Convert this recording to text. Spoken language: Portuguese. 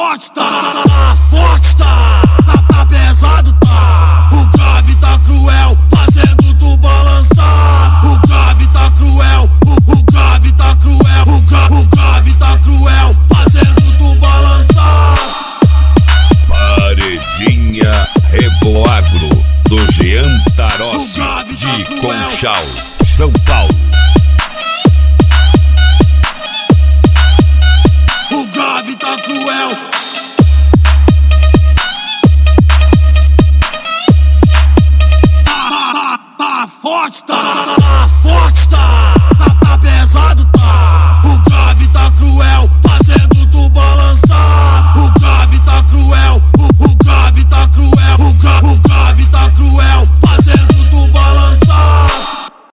forte, tá forte, tá pesado, tá. O grave tá cruel, fazendo tu balançar. O grave tá cruel, o grave tá cruel, o grave tá cruel, fazendo tu balançar. Paredinha Revoagro, do Jean Tarossi, de Conchal, São Paulo. O grave tá cruel. Tá forte, tá